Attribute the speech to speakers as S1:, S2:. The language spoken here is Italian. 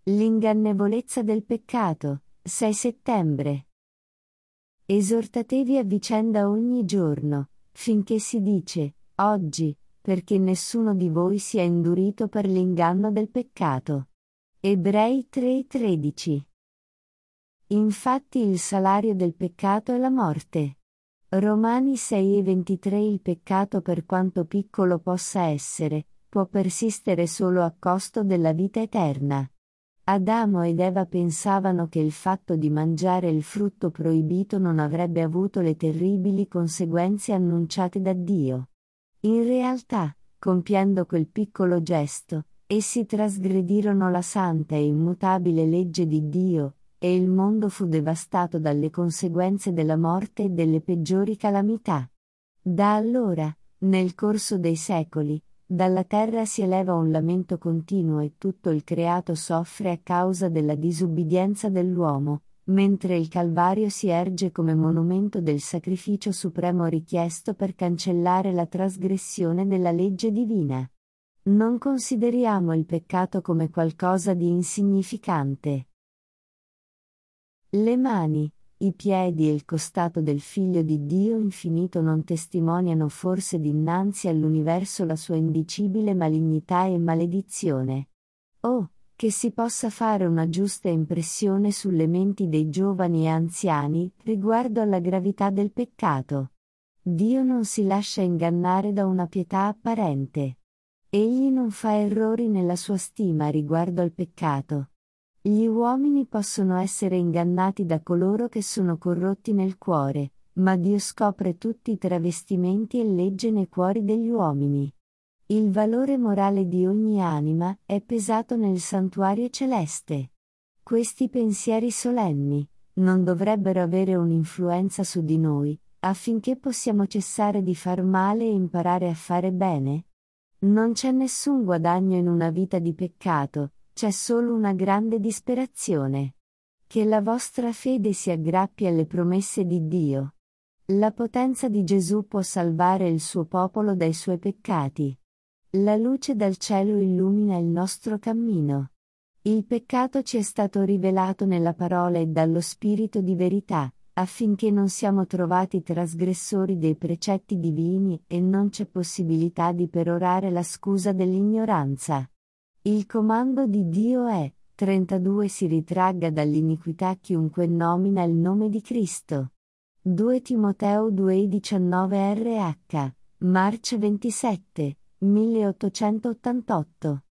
S1: L'ingannevolezza del peccato, 6 settembre. Esortatevi a vicenda ogni giorno, finché si dice, oggi, perché nessuno di voi sia indurito per l'inganno del peccato. Ebrei 3:13. Infatti il salario del peccato è la morte. Romani 6:23. Il peccato, per quanto piccolo possa essere, può persistere solo a costo della vita eterna. Adamo ed Eva pensavano che il fatto di mangiare il frutto proibito non avrebbe avuto le terribili conseguenze annunciate da Dio. In realtà, compiendo quel piccolo gesto, essi trasgredirono la santa e immutabile legge di Dio, e il mondo fu devastato dalle conseguenze della morte e delle peggiori calamità. Da allora, nel corso dei secoli, dalla terra si eleva un lamento continuo e tutto il creato soffre a causa della disubbidienza dell'uomo, mentre il Calvario si erge come monumento del sacrificio supremo richiesto per cancellare la trasgressione della legge divina. Non consideriamo il peccato come qualcosa di insignificante. Le mani, i piedi e il costato del Figlio di Dio infinito non testimoniano forse dinanzi all'universo la sua indicibile malignità e maledizione? Oh, che si possa fare una giusta impressione sulle menti dei giovani e anziani riguardo alla gravità del peccato. Dio non si lascia ingannare da una pietà apparente. Egli non fa errori nella sua stima riguardo al peccato. Gli uomini possono essere ingannati da coloro che sono corrotti nel cuore, ma Dio scopre tutti i travestimenti e legge nei cuori degli uomini. Il valore morale di ogni anima è pesato nel santuario celeste. Questi pensieri solenni non dovrebbero avere un'influenza su di noi, affinché possiamo cessare di far male e imparare a fare bene? Non c'è nessun guadagno in una vita di peccato, c'è solo una grande disperazione. Che la vostra fede si aggrappi alle promesse di Dio. La potenza di Gesù può salvare il suo popolo dai suoi peccati. La luce dal cielo illumina il nostro cammino. Il peccato ci è stato rivelato nella parola e dallo Spirito di verità, affinché non siamo trovati trasgressori dei precetti divini e non c'è possibilità di perorare la scusa dell'ignoranza. Il comando di Dio è, 32 Si ritragga dall'iniquità chiunque nomina il nome di Cristo. 2 Timoteo 2:19 RH, March 27, 1888.